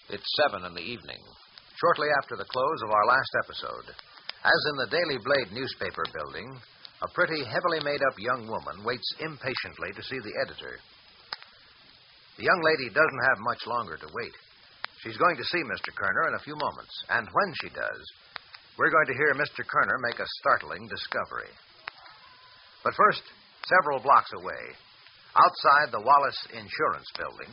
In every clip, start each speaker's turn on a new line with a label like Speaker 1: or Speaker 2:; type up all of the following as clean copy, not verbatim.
Speaker 1: It's 7 in the evening, shortly after the close of our last episode. As in the Daily Blade newspaper building, a pretty, heavily made-up young woman waits impatiently to see the editor. The young lady doesn't have much longer to wait. She's going to see Mr. Kerner in a few moments, and when she does, we're going to hear Mr. Kerner make a startling discovery. But first, several blocks away, outside the Wallace Insurance Building...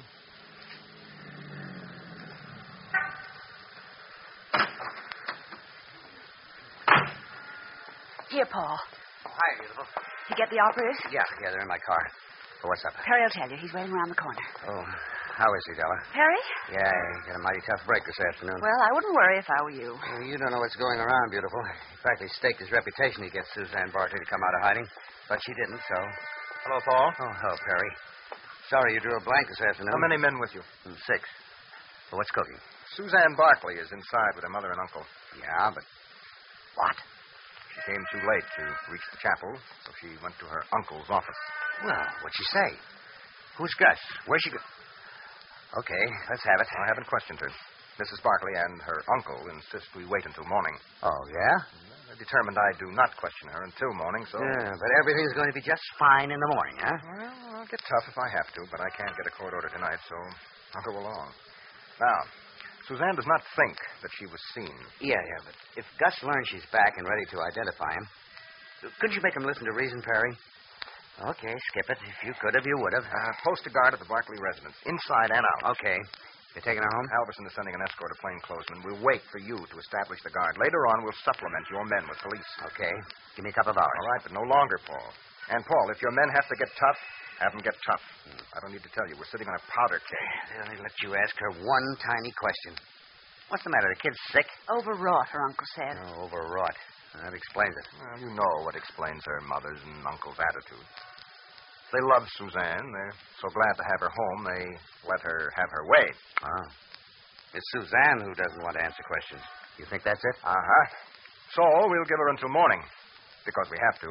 Speaker 2: Here, Paul.
Speaker 3: Hi, beautiful.
Speaker 2: You get the operators?
Speaker 3: Yeah, they're in my car. Oh, what's up?
Speaker 2: Perry will tell you. He's waiting around the corner.
Speaker 3: Oh, how is he, Della?
Speaker 2: Perry?
Speaker 3: Yeah, he got a mighty tough break this afternoon.
Speaker 2: Well, I wouldn't worry if I were you.
Speaker 3: Well, you don't know what's going around, beautiful. He practically staked his reputation to get Suzanne Barkley to come out of hiding, but she didn't, so...
Speaker 4: Hello, Paul.
Speaker 3: Oh, hello, Perry. Sorry you drew a blank this afternoon.
Speaker 4: How many men with you?
Speaker 3: 6. Well, what's cooking?
Speaker 4: Suzanne Barkley is inside with her mother and uncle.
Speaker 3: Yeah, but... What?
Speaker 4: She came too late to reach the chapel, so she went to her uncle's office.
Speaker 3: Well, what'd she say? Who's Gus? Where's she go... Okay, let's have it.
Speaker 4: I haven't questioned her. Mrs. Barkley and her uncle insist we wait until morning.
Speaker 3: Oh, yeah?
Speaker 4: They're determined I do not question her until morning, so...
Speaker 3: Yeah, but everything's going to be just fine in the morning, huh?
Speaker 4: Well, I'll get tough if I have to, but I can't get a court order tonight, so I'll go along. Now, Suzanne does not think that she was seen.
Speaker 3: Yeah, but if Gus learns she's back and ready to identify him, couldn't you make him listen to reason, Perry? Okay, skip it. If you could have, you would have.
Speaker 4: Post a guard at the Barkley residence, inside and out.
Speaker 3: Okay. You're taking her home?
Speaker 4: Alverson is sending an escort of plainclothesmen. We'll wait for you to establish the guard. Later on, we'll supplement your men with police.
Speaker 3: Okay. Give me a couple of hours.
Speaker 4: All right, but no longer, Paul. And, Paul, if your men have to get tough, have them get tough. I don't need to tell you. We're sitting on a powder keg.
Speaker 3: They only let you ask her one tiny question. What's the matter? The kid's sick?
Speaker 2: Overwrought, her uncle said.
Speaker 3: Oh, overwrought. That explains it.
Speaker 4: Well, you know what explains her mother's and uncle's attitude. They love Suzanne. They're so glad to have her home, they let her have her way.
Speaker 3: Oh. It's Suzanne who doesn't want to answer questions. You think that's it?
Speaker 4: Uh-huh. So we'll give her until morning, because we have to.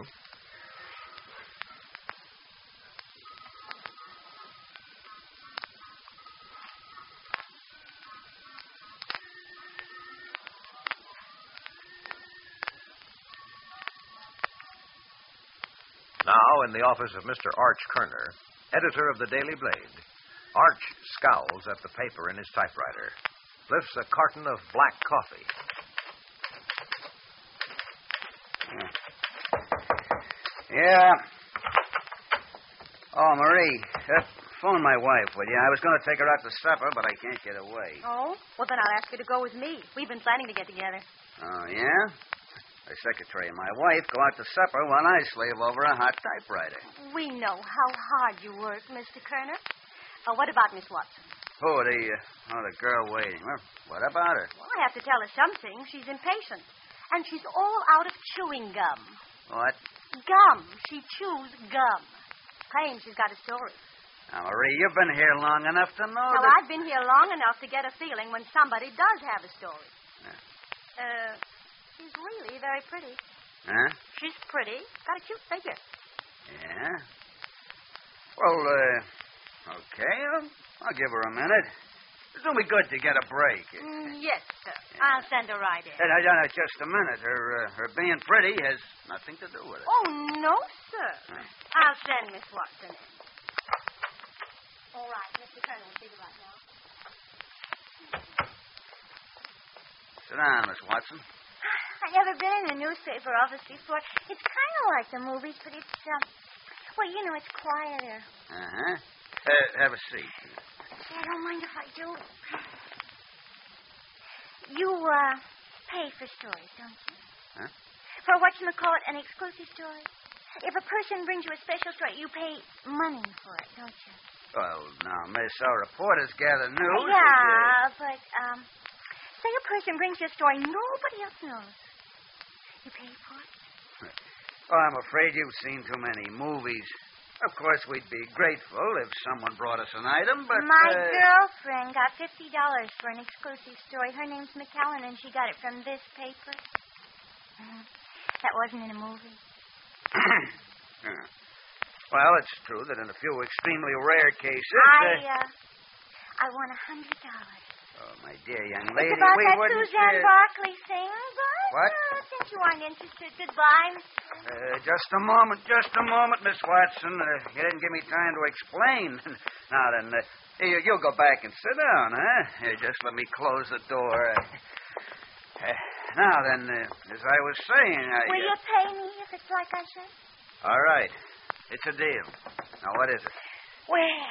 Speaker 1: Now, in the office of Mr. Arch Kerner, editor of the Daily Blade, Arch scowls at the paper in his typewriter, lifts a carton of black coffee.
Speaker 5: Yeah. Oh, Marie, phone my wife, will you? I was going to take her out to supper, but I can't get away.
Speaker 6: Oh? Well, then I'll ask her to go with me. We've been planning to get together.
Speaker 5: Oh, yeah? My secretary and my wife go out to supper while I slave over a hot typewriter.
Speaker 6: We know how hard you work, Mr. Kerner. What about Miss Watson?
Speaker 5: Oh, the girl waiting. Well, what about her?
Speaker 6: Well, I have to tell her something. She's impatient. And she's all out of chewing gum.
Speaker 5: What?
Speaker 6: Gum. She chews gum. Claims she's got a story.
Speaker 5: Now, Marie, you've been here long enough to know
Speaker 6: Well,
Speaker 5: that...
Speaker 6: I've been here long enough to get a feeling when somebody does have a story. She's really very pretty.
Speaker 5: Huh?
Speaker 6: She's pretty. Got a cute figure.
Speaker 5: Yeah? Well, okay. I'll give her a minute. It'll be good to get a break.
Speaker 6: Yes, sir. I'll send her right in.
Speaker 5: Now, just a minute. Her being pretty has nothing to do with it.
Speaker 6: Oh, no, sir. I'll send Miss Watson in. All right, Mr. Kerner will see you right now.
Speaker 5: Sit down, Miss Watson.
Speaker 7: I've never been in a newspaper office before. It's kind of like the movies, but it's, well, you know, it's quieter.
Speaker 5: Uh-huh. Have a seat.
Speaker 7: I don't mind if I do. You, pay for stories, don't you?
Speaker 5: Huh?
Speaker 7: For whatchamacallit, an exclusive story? If a person brings you a special story, you pay money for it, don't you?
Speaker 5: Well, now, Miss, our reporters gather news.
Speaker 7: Yeah, but, say a person brings you a story nobody else knows. You pay for it?
Speaker 5: Oh, I'm afraid you've seen too many movies. Of course, we'd be grateful if someone brought us an item, but...
Speaker 7: My girlfriend got $50 for an exclusive story. Her name's McAllen, and she got it from this paper. That wasn't in a movie.
Speaker 5: Yeah. Well, it's true that in a few extremely rare cases...
Speaker 7: I want $100.
Speaker 5: Oh, my dear young lady,
Speaker 7: It's about
Speaker 5: we
Speaker 7: that
Speaker 5: wouldn't...
Speaker 7: Suzanne Barkley thing, but...
Speaker 5: What?
Speaker 7: Since you aren't interested, goodbye, Mr.
Speaker 5: Just a moment, Miss Watson. You didn't give me time to explain. Now then, you'll go back and sit down, huh? Here, just let me close the door. Now then, as I was saying,
Speaker 7: Will you pay me if it's like I said?
Speaker 5: All right. It's a deal. Now, what is it?
Speaker 7: Well,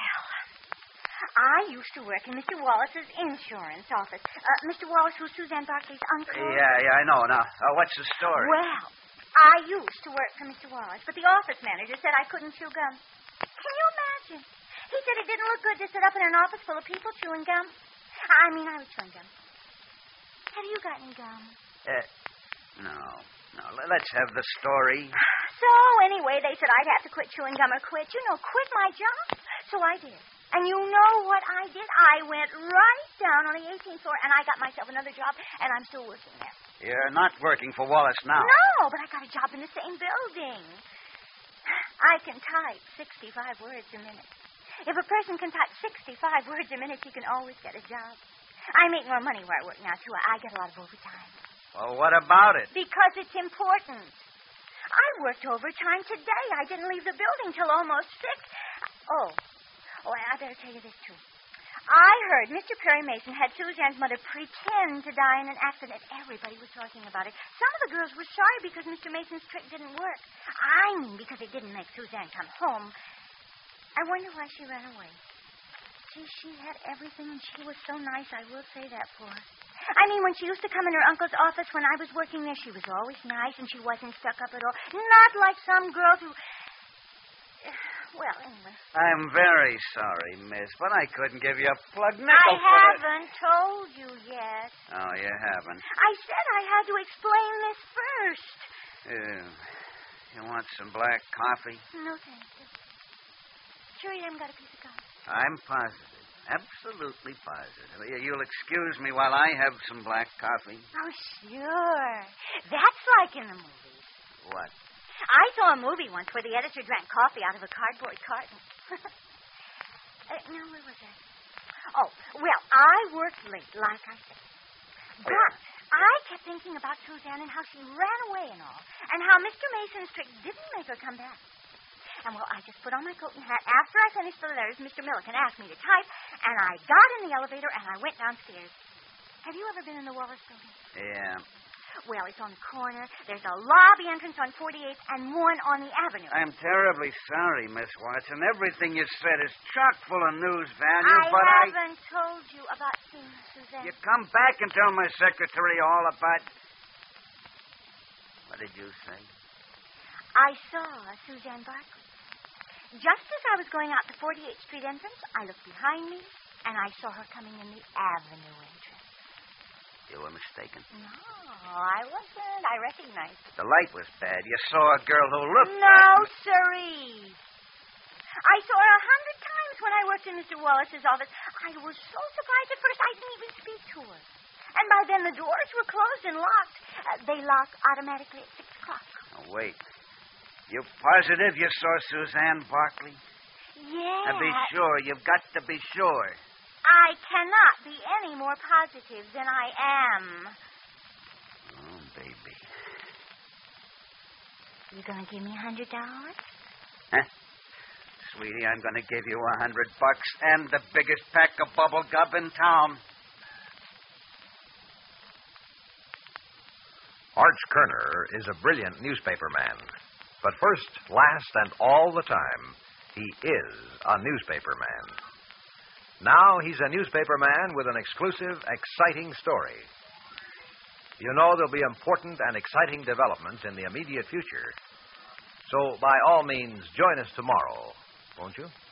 Speaker 7: I used to work in Mr. Wallace's insurance office. Mr. Wallace was Suzanne Barkley's uncle.
Speaker 5: Yeah, I know. Now, what's the story?
Speaker 7: Well, I used to work for Mr. Wallace, but the office manager said I couldn't chew gum. Can you imagine? He said it didn't look good to sit up in an office full of people chewing gum. I was chewing gum. Have you got any gum?
Speaker 5: No. Let's have the story.
Speaker 7: So, anyway, they said I'd have to quit chewing gum or quit quit my job. So I did. And you know what I did? I went right down on the 18th floor, and I got myself another job, and I'm still working there.
Speaker 5: You're not working for Wallace now.
Speaker 7: No, but I got a job in the same building. I can type 65 words a minute. If a person can type 65 words a minute, he can always get a job. I make more money where I work now, too. I get a lot of overtime.
Speaker 5: Well, what about it?
Speaker 7: Because it's important. I worked overtime today. I didn't leave the building till almost 6. Oh, and I better tell you this, too. I heard Mr. Perry Mason had Suzanne's mother pretend to die in an accident. Everybody was talking about it. Some of the girls were sorry because Mr. Mason's trick didn't work. I mean, because it didn't make Suzanne come home. I wonder why she ran away. Gee, she had everything, and she was so nice, I will say that for her. I mean, when she used to come in her uncle's office when I was working there, she was always nice, and she wasn't stuck up at all. Not like some girls who... Well, anyway.
Speaker 5: I'm very sorry, miss, but I couldn't give you a plug nickel
Speaker 7: I
Speaker 5: for
Speaker 7: haven't told you yet.
Speaker 5: Oh, you haven't?
Speaker 7: I said I had to explain this first.
Speaker 5: You want some black coffee?
Speaker 7: No, thank you. Sure you haven't got a piece of gum?
Speaker 5: I'm positive. Absolutely positive. You'll excuse me while I have some black coffee.
Speaker 7: Oh, sure. That's like in the movies.
Speaker 5: What?
Speaker 7: I saw a movie once where the editor drank coffee out of a cardboard carton. Now, where was that? Oh, well, I worked late, like I said. But I kept thinking about Suzanne and how she ran away and all, and how Mr. Mason's trick didn't make her come back. And, well, I just put on my coat and hat. After I finished the letters, Mr. Milliken asked me to type, and I got in the elevator and I went downstairs. Have you ever been in the Wallace building?
Speaker 5: Yeah.
Speaker 7: Well, it's on the corner. There's a lobby entrance on 48th and one on the avenue.
Speaker 5: I'm terribly sorry, Miss Watson. Everything you said is chock full of news value, but
Speaker 7: I haven't told you about seeing Suzanne.
Speaker 5: You come back and tell my secretary all about... What did you say?
Speaker 7: I saw Suzanne Barkley. Just as I was going out the 48th Street entrance, I looked behind me, and I saw her coming in the avenue entrance.
Speaker 5: You were mistaken.
Speaker 7: No, I wasn't. I recognized her.
Speaker 5: The light was bad. You saw a girl who looked...
Speaker 7: No, sirree. I saw her 100 times when I worked in Mr. Wallace's office. I was so surprised at first I didn't even speak to her. And by then the doors were closed and locked. They lock automatically at 6 o'clock.
Speaker 5: Now, wait. You positive you saw Suzanne Barkley?
Speaker 7: Yes.
Speaker 5: Now, be sure. You've got to be sure.
Speaker 7: I cannot be any more positive than I am.
Speaker 5: Oh, baby.
Speaker 7: You gonna give me $100?
Speaker 5: Huh? Sweetie, I'm going to give you $100 and the biggest pack of bubble gum in town.
Speaker 1: Arch Kerner is a brilliant newspaper man. But first, last, and all the time, he is a newspaper man. Now he's a newspaper man with an exclusive, exciting story. You know there'll be important and exciting developments in the immediate future. So, by all means, join us tomorrow, won't you?